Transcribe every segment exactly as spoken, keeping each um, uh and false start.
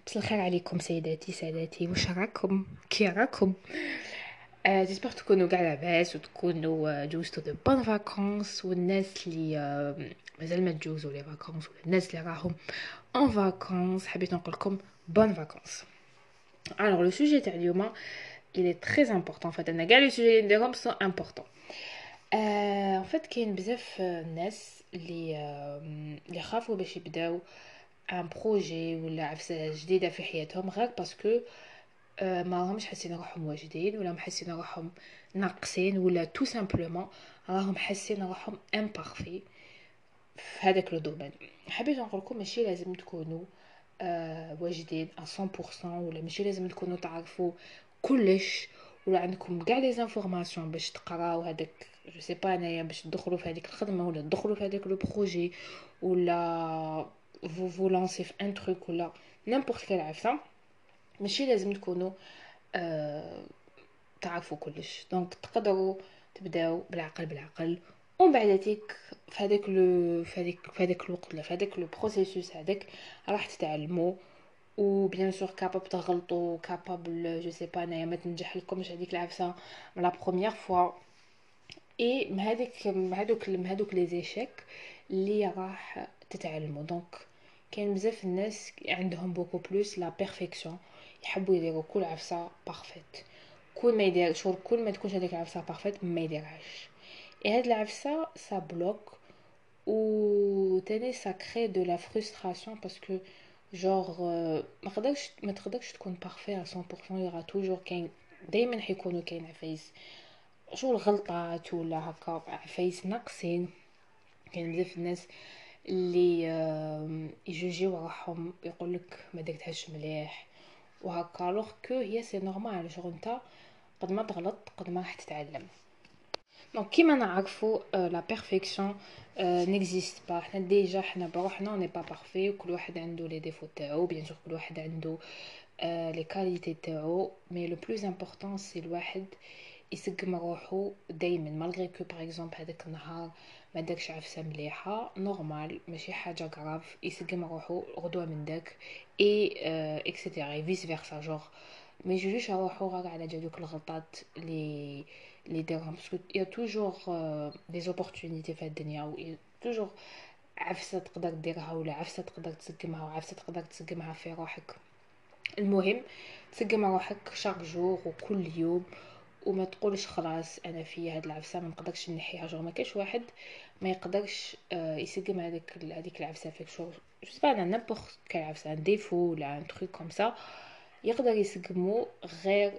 مساء الخير عليكم سيداتي سادتي، واش راكم كي راكم؟ آه جيسبر تكونوا كاع لاباس وتكونوا آه، جوزتوا دو بون فاكونس، والناس اللي آه، مازال ما تجوزوا لي فاكونس، ولا الناس اللي راهم اون فاكونس حبيت نقول لكم بون فاكونس. Alors le sujet تاع اليوم il est très important. En fait انا كاع لي سوجي اللي نديرهم سون امبورطون. ان فيت كاين بزاف آه، ناس اللي آه، اللي خافوا باش يبداو ان بروجي ولا عفسه جديده في حياتهم غير باسكو آه، ما راهمش حاسين روحهم واجدين، ولا محسين روحهم ناقصين، ولا تو سامبلومون راهم حاسين روحهم امبارفي في هذاك لو دومين. حبيت نقول لكم ماشي لازم تكونوا آه واجدين مية بالمية، ولا ماشي لازم تكونوا تعرفوا كلش، ولا عندكم كاع لي زانفورماسيون باش تقراو هذاك جو سي با انايا باش تدخلوا في هذيك الخدمه، ولا تدخلوا في هذاك لو بروجي، ولا فو فو لانسي في ان تروك، ولا نيمبورط كال عفسه. ماشي لازم تكونوا آه تعرفوا كلش. دونك تقدروا تبداو بالعقل بالعقل، ومن بعد تيك في هذاك لو في هذيك في هذاك الوقت ولا في هذاك لو بروسيسوس هذاك راح تتعلموا. وبيان سور كابابل تغلطوا، كابابل جو سي با انايا ما تنجح لكمش هذيك العفسه لا بروميير فوا. اي من هذيك من هذوك من هذوك لي زيشيك اللي راح تتعلموا. دونك كاين بزاف الناس عندهم بوكو بلوس لا بيرفيكسيون، يحبوا يديروا كل عفسه بارفيت. كل ما يدير شغل كل ما تكونش هذيك العفسه بارفيت ما يديرهاش. اي هاد العفسه سا بلوك، و تاني سا كري دو لا فرستراسيون باسكو جور ما قدرش ما تقدرش تكون بارفي على مية بالمية. يرا توجور كاين، دائما حيكونوا كاين عفايس شغل غلطات ولا هكا عفايس ناقصين. كاين بزاف الناس اللي آم، يجوجيو روحهم يقولك ما درتهاش مليح وهكا، لوغ كو هي سي نورمال. شغل نتا قد ما تغلط قد ما راح تتعلم. دونك كيما نعرفوا لا بيرفيكسيون نيكزيست با. حنا ديجا حنا بروحنا ني با بارفي، وكل واحد عنده لي ديفو تاعو، بيان سور كل واحد عنده لي كاليتي تاعو. مي لو بلوز امبورطون سي الواحد يسقم روحو دايما، مالغري كو باغ اكزومبل هذاك النهار ما داكش عفسه مليحه نورمال، ماشي حاجه غراف، يسقم روحو غدوه من داك اي اكسيتيرا فيس فيرسا. جوغ ما يجوجيش روحو غير على جال دوك الغلطات اللي اللي دايرهم، باسكو يا توجور دي زوبورتونيتي في الدنيا، و توجور عفسه تقدر ديرها، ولا عفسه تقدر تسقمها، وعفسه تقدر تسقمها في روحك. المهم تسقم روحك شاك جور وكل يوم، وما تقولش خلاص انا في هاد العفسه ما نقدرش نحيها. جو ما كاش واحد ما يقدرش آه، يسقم هذيك هذيك العفسه فيك. شو جو سي با انا نيمبورط كال عفسه ان ديفو ولا ان تروك كوم سا يقدر يسقمو غير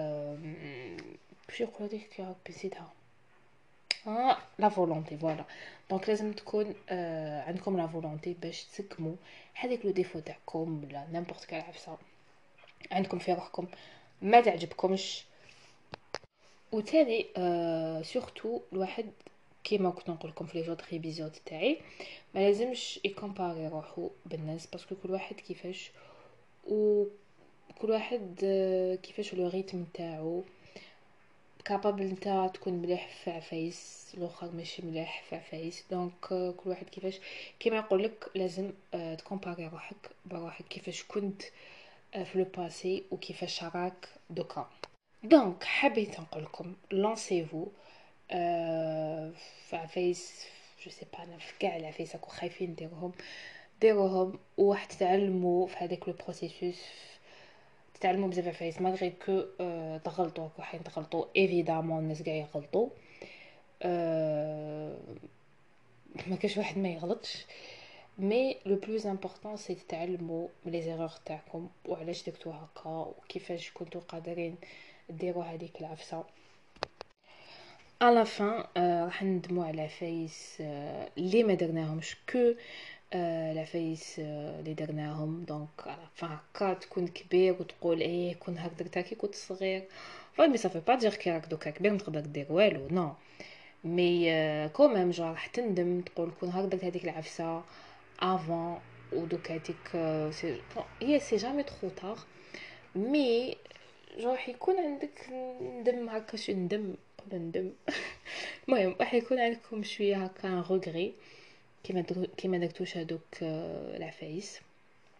باش يقولوا ديك يا ربي نسيتها. اه لا فولونتي فوالا. دونك لازم تكون آه عندكم لا فولونتي باش تسقموا هذيك لو ديفو تاعكم، ولا نيمبورط كال عفسه عندكم في روحكم ما تعجبكمش. وتاني آه سورتو الواحد كيما كنت نقول لكم في لي جوت ريفيزيون تاعي ما لازمش يكومباري روحو بالناس، باسكو كل واحد كيفاش، وكل واحد آه كيفاش لو ريتم تاعو. كابابل نتا تكون مليح في عفايس الاخر ماشي مليح في عفايس. دونك آه كل واحد كيفاش، كيما يقولك لازم آه تكومباري روحك بروحك كيفاش كنت آه في لو باسي وكيفاش راك دوكا. دونك حبيت نقول لكم لونسيفو آه في عفايس جو سي با انا في كاع العفايس راكو خايفين ديروهم ديروهم وراح تتعلموا في هذاك لو بروسيسوس. تتعلموا بزاف عفايس مالغري كو آه تغلطوا، راكو حين تغلطوا ايفيدامون الناس كاع يغلطوا. آه ما كاش واحد ما يغلطش، مي لو بلوز امبورطون سي تتعلموا من لي زيرور تاعكم وعلاش درتو هكا وكيفاش كنتو قادرين ديروا هذيك العفسه. على فان آه راح ندموا على عفايس آه اللي ما درناهمش كو آه العفايس آه اللي درناهم. دونك على فان هكا تكون كبير وتقول ايه كون هاك درتها كي كنت صغير. فمي صافي با دير كي راك دوكا كبير تقدر دير والو نو. مي آه كوميم جو راح تندم تقول كون هاك درت هذيك العفسه افون ودوكا هذيك آه سي هي سي جامي ترو طار. مي جو راح يكون عندك ندم هكا شو ندم قبل ندم. المهم راح يكون عندكم شويه هكا روغري كيما درو كيما درتوش هذوك آه، العفايس.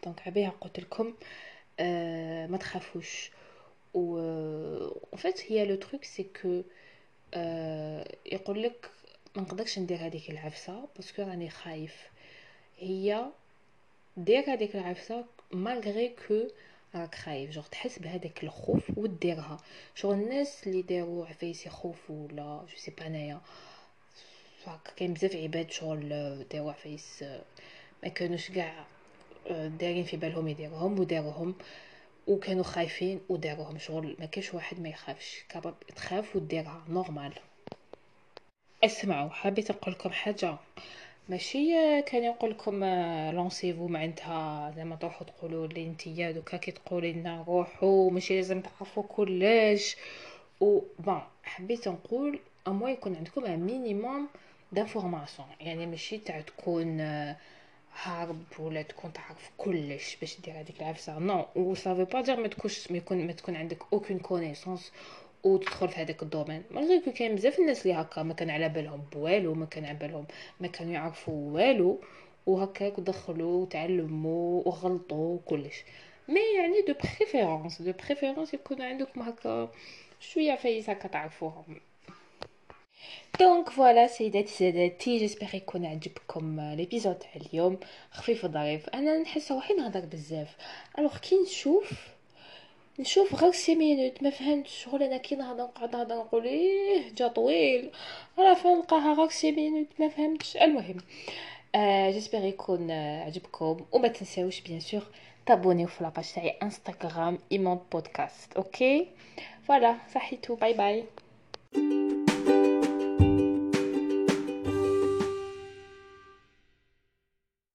دونك عبيها قلت لكم آه ما تخافوش. و en fait هي لو تروك سي كو آه يقول لك ما نقدرش ندير هذيك العفسه باسكو راني خايف. هي دير هذيك العفسه مالغري كو راك خايف، جوغ تحس بهذاك الخوف وديرها. شغل الناس اللي داروا عفايس يخوفوا ولا جو سي با انايا هكا كاين بزاف عباد شغل داروا عفايس ما كانوش كاع دايرين في بالهم يديروهم وداروهم وكانوا خايفين وداروهم. شغل ما كاش واحد ما يخافش، كاباب تخاف وديرها نورمال. اسمعوا، حبيت نقول لكم حاجه، ماشي كان يقول لكم لونسيفو معناتها زعما تروحوا تقولوا لي نتيا دوكا كي تقولي لنا روحوا ماشي لازم تعرفوا كلش. و بون حبيت نقول اموا يكون عندكم ان مينيموم دانفورماسيون، يعني ماشي تاع تكون آه، هارب ولا تكون تعرف كلش باش دير هذيك العفسه. نو و سافي با دير ما تكونش ما يكون ما تكون عندك اوكين كونيسونس وتدخل في هذاك الدومين. مالغري كو كاين بزاف الناس اللي هكا ما كان على بالهم بوالو، ما كان على بالهم، ما كانوا يعرفوا والو، وهكاك دخلوا وتعلموا وغلطوا وكلش. مي يعني دو بريفيرونس دو بريفيرونس يكون عندكم هكا شويه فايس هكا تعرفوهم. دونك فوالا سيداتي سادتي، جيسبر يكون عجبكم ليبيزود تاع اليوم خفيف ظريف. انا نحس روحي نهضر بزاف، الوغ كي نشوف نشوف غير سي مينوت ما فهمتش. شغل انا كي نهضر نقعد نهضر نقول ايه جا طويل، على فين نلقاها غير سي مينوت ما فهمتش. المهم آه جيسبر يكون آه عجبكم، وما تنساوش بيان سور تابونيو في لاباج تاعي انستغرام ايمون بودكاست. اوكي فوالا صحيتو، باي باي.